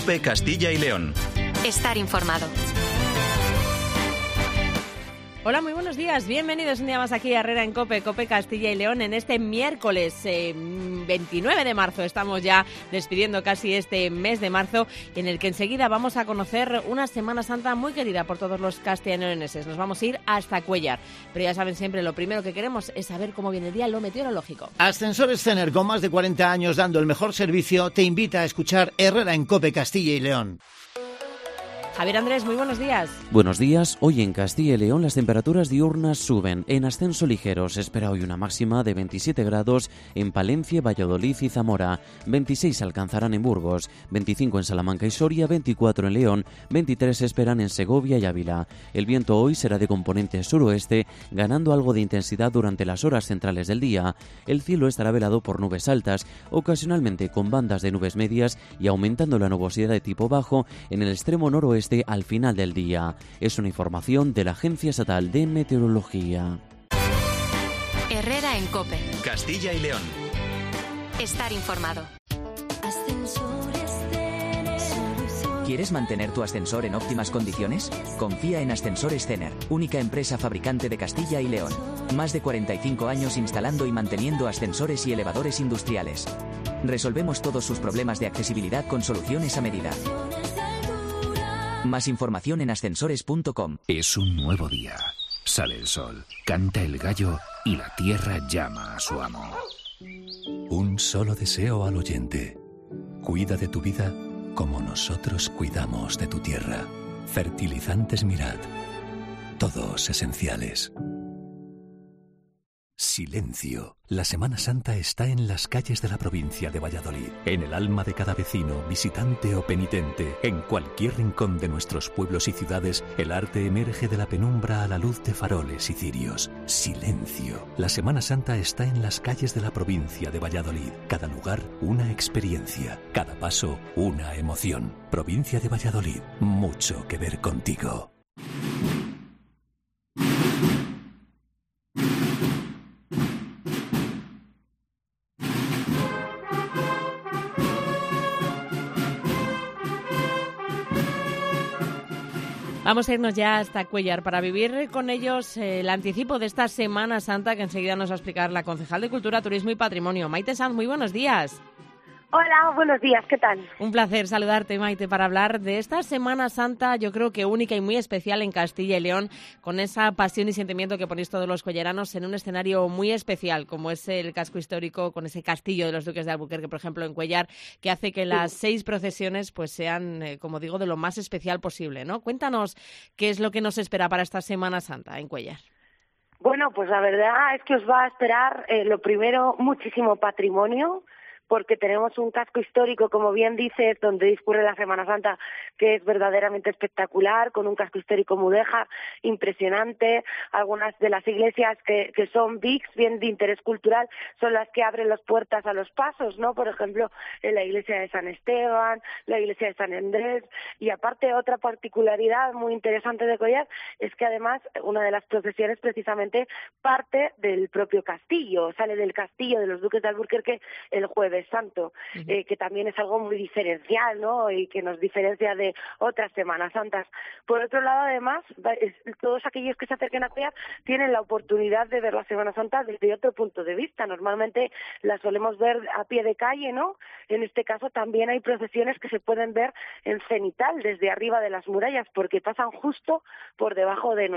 COPE Castilla y León. Estar informado. Hola, muy buenos días. Bienvenidos un día más aquí a Herrera en COPE, COPE Castilla y León, en este miércoles 29 de marzo. Estamos ya despidiendo casi este mes de marzo, en el que enseguida vamos a conocer una Semana Santa muy querida por todos los castellanoleoneses. Nos vamos a ir hasta Cuéllar. Pero ya saben, siempre lo primero que queremos es saber cómo viene el día en lo meteorológico. Ascensores Cener, con más de 40 años dando el mejor servicio, te invita a escuchar Herrera en COPE Castilla y León. Javier Andrés, muy buenos días. Buenos días. Hoy en Castilla y León las temperaturas diurnas suben. En ascenso ligero se espera hoy una máxima de 27 grados en Palencia, Valladolid y Zamora. 26 alcanzarán en Burgos, 25 en Salamanca y Soria, 24 en León, 23 se esperan en Segovia y Ávila. El viento hoy será de componente suroeste, ganando algo de intensidad durante las horas centrales del día. El cielo estará velado por nubes altas, ocasionalmente con bandas de nubes medias y aumentando la nubosidad de tipo bajo en el extremo noroeste al final del día. Es una información de la Agencia Estatal de Meteorología. Herrera en COPE. Castilla y León. Estar informado. ¿Quieres mantener tu ascensor en óptimas condiciones? Confía en Ascensores Cener, única empresa fabricante de Castilla y León. Más de 45 años instalando y manteniendo ascensores y elevadores industriales. Resolvemos todos sus problemas de accesibilidad con soluciones a medida. Más información en ascensores.com. Es un nuevo día. Sale el sol, canta el gallo y la tierra llama a su amo. Un solo deseo al oyente. Cuida de tu vida como nosotros cuidamos de tu tierra. Fertilizantes Mirad. Todos esenciales. Silencio. La Semana Santa está en las calles de la provincia de Valladolid, en el alma de cada vecino, visitante o penitente. En cualquier rincón de nuestros pueblos y ciudades, el arte emerge de la penumbra a la luz de faroles y cirios. Silencio. La Semana Santa está en las calles de la provincia de Valladolid. Cada lugar, una experiencia. Cada paso, una emoción. Provincia de Valladolid. Mucho que ver contigo. Vamos a irnos ya hasta Cuéllar para vivir con ellos el anticipo de esta Semana Santa que enseguida nos va a explicar la concejal de Cultura, Turismo y Patrimonio, Maite Sanz. Muy buenos días. Hola, buenos días, ¿qué tal? Un placer saludarte, Maite, para hablar de esta Semana Santa, yo creo que única y muy especial en Castilla y León, con esa pasión y sentimiento que ponéis todos los cuelleranos en un escenario muy especial, como es el casco histórico, con ese castillo de los Duques de Alburquerque, por ejemplo, en Cuéllar, que hace que las 6 procesiones pues sean, como digo, de lo más especial posible, ¿no? Cuéntanos qué es lo que nos espera para esta Semana Santa en Cuéllar. Bueno, pues la verdad es que os va a esperar, lo primero, muchísimo patrimonio, porque tenemos un casco histórico, como bien dices, donde discurre la Semana Santa, que es verdaderamente espectacular, con un casco histórico mudéjar impresionante. Algunas de las iglesias que son VICs, bien de interés cultural, son las que abren las puertas a los pasos, ¿no? Por ejemplo, en la iglesia de San Esteban, la iglesia de San Andrés. Y aparte, otra particularidad muy interesante de Cuéllar es que además una de las procesiones precisamente parte del propio castillo, sale del castillo de los Duques de Alburquerque el Jueves Santo, que también es algo muy diferencial, ¿no? Y que nos diferencia de otras Semanas Santas. Por otro lado, además, todos aquellos que se acerquen a Cuéllar tienen la oportunidad de ver la Semana Santa desde otro punto de vista. Normalmente la solemos ver a pie de calle, ¿no? En este caso también hay procesiones que se pueden ver en cenital, desde arriba de las murallas, porque pasan justo por debajo de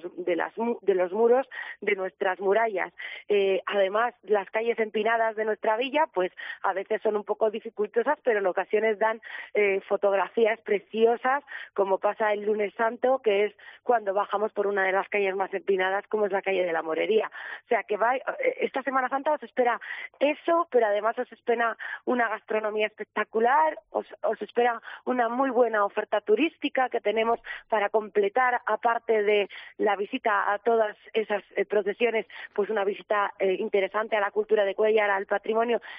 los muros de nuestras murallas. Además, las calles empinadas de nuestra villa, pues a veces son un poco dificultosas, pero en ocasiones dan fotografías preciosas, como pasa el Lunes Santo, que es cuando bajamos por una de las calles más empinadas, como es la calle de la Morería. O sea que esta Semana Santa os espera eso, pero además os espera una gastronomía espectacular, os espera una muy buena oferta turística que tenemos para completar, aparte de la visita a todas esas procesiones, pues una visita interesante a la cultura de Cuéllar, al patrimonio y a las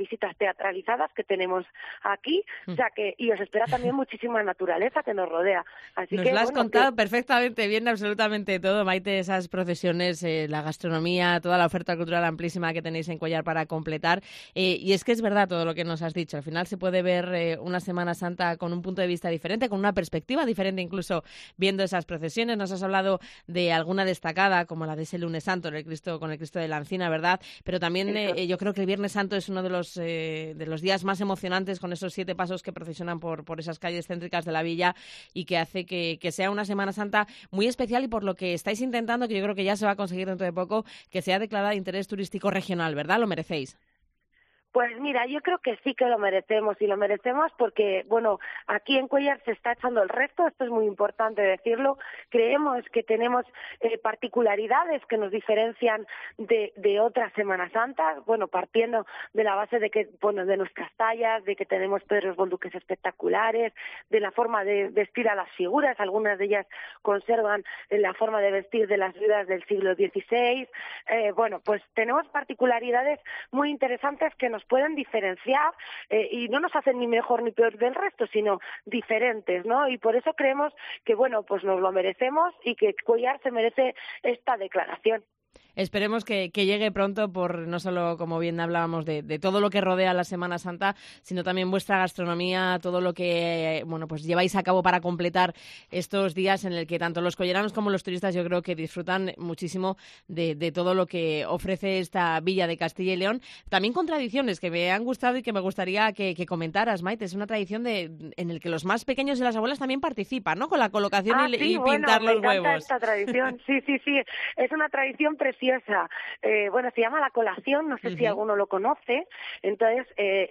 visitas teatralizadas que tenemos aquí, o sea que, y os espera también muchísima naturaleza que nos rodea. Así nos que, lo has contado perfectamente bien, absolutamente todo, Maite, esas procesiones, la gastronomía, toda la oferta cultural amplísima que tenéis en Cuéllar para completar. Y es que es verdad todo lo que nos has dicho. Al final se puede ver una Semana Santa con un punto de vista diferente, con una perspectiva diferente incluso viendo esas procesiones. Nos has hablado de alguna destacada, como la de ese Lunes Santo, con el Cristo de la Encina, ¿verdad? Pero también yo creo que el Viernes Santo es uno de los días más emocionantes, con esos 7 pasos que procesionan por esas calles céntricas de la villa, y que hace que sea una Semana Santa muy especial, y por lo que estáis intentando, que yo creo que ya se va a conseguir dentro de poco, que sea declarada de interés turístico regional, ¿verdad? Lo merecéis. Pues mira, yo creo que sí que lo merecemos, y lo merecemos porque, bueno, aquí en Cuéllar se está echando el resto, esto es muy importante decirlo. Creemos que tenemos particularidades que nos diferencian de otras Semanas Santas, bueno, partiendo de la base de que, bueno, de nuestras tallas, de que tenemos Pedros Bolduques espectaculares, de la forma de vestir a las figuras, algunas de ellas conservan la forma de vestir de las viudas del siglo XVI. Bueno, pues tenemos particularidades muy interesantes que nos pueden diferenciar y no nos hacen ni mejor ni peor del resto, sino diferentes, ¿no? Y por eso creemos que, bueno, pues nos lo merecemos y que Cuéllar se merece esta declaración. Esperemos que llegue pronto, por no solo, como bien hablábamos, de todo lo que rodea la Semana Santa, sino también vuestra gastronomía, todo lo que bueno, pues lleváis a cabo para completar estos días en el que tanto los colleranos como los turistas yo creo que disfrutan muchísimo de todo lo que ofrece esta villa de Castilla y León. También con tradiciones que me han gustado y que me gustaría que comentaras, Maite. Es una tradición en el que los más pequeños y las abuelas también participan, ¿no? Con la colocación y pintar los huevos. Me encanta esta tradición. Sí. Es una tradición preciosa. Bueno, se llama la colación, no sé si alguno lo conoce. Entonces,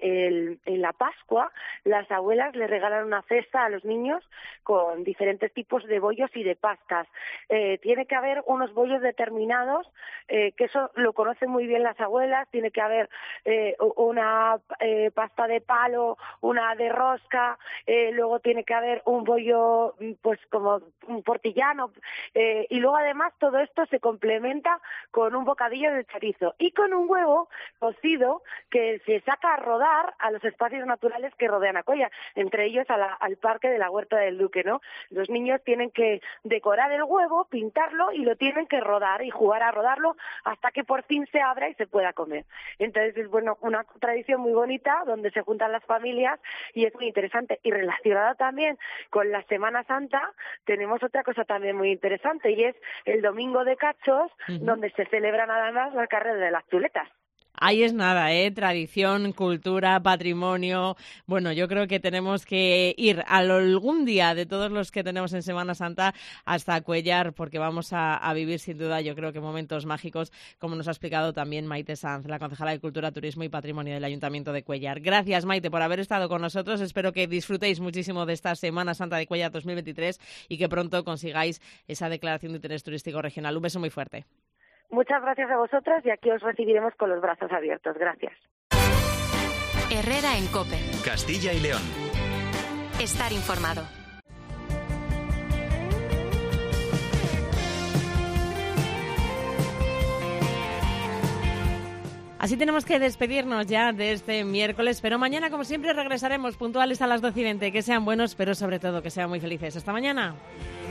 en la Pascua, las abuelas le regalan una cesta a los niños con diferentes tipos de bollos y de pastas. Tiene que haber unos bollos determinados, que eso lo conocen muy bien las abuelas. Tiene que haber una pasta de palo, una de rosca, luego tiene que haber un bollo, pues como un portillano, y luego además todo esto se complementa con un bocadillo de chorizo y con un huevo cocido que se saca a rodar a los espacios naturales que rodean a Cuéllar, entre ellos al parque de la Huerta del Duque, ¿no? Los niños tienen que decorar el huevo, pintarlo y lo tienen que rodar y jugar a rodarlo hasta que por fin se abra y se pueda comer. Entonces es, bueno, una tradición muy bonita donde se juntan las familias y es muy interesante. Y relacionada también con la Semana Santa, tenemos otra cosa también muy interesante, y es el Domingo de Cachos, donde se celebran además la carrera de las chuletas. Ahí es nada, tradición, cultura, patrimonio. Bueno, yo creo que tenemos que ir algún día de todos los que tenemos en Semana Santa hasta Cuéllar, porque vamos a vivir sin duda, yo creo que momentos mágicos, como nos ha explicado también Maite Sanz, la concejala de Cultura, Turismo y Patrimonio del Ayuntamiento de Cuéllar. Gracias, Maite, por haber estado con nosotros. Espero que disfrutéis muchísimo de esta Semana Santa de Cuéllar 2023 y que pronto consigáis esa declaración de interés turístico regional. Un beso muy fuerte. Muchas gracias a vosotras y aquí os recibiremos con los brazos abiertos. Gracias. Herrera en COPE. Castilla y León. Estar informado. Así tenemos que despedirnos ya de este miércoles, pero mañana, como siempre, regresaremos puntuales a las 12:20. Que sean buenos, pero sobre todo que sean muy felices. Hasta mañana.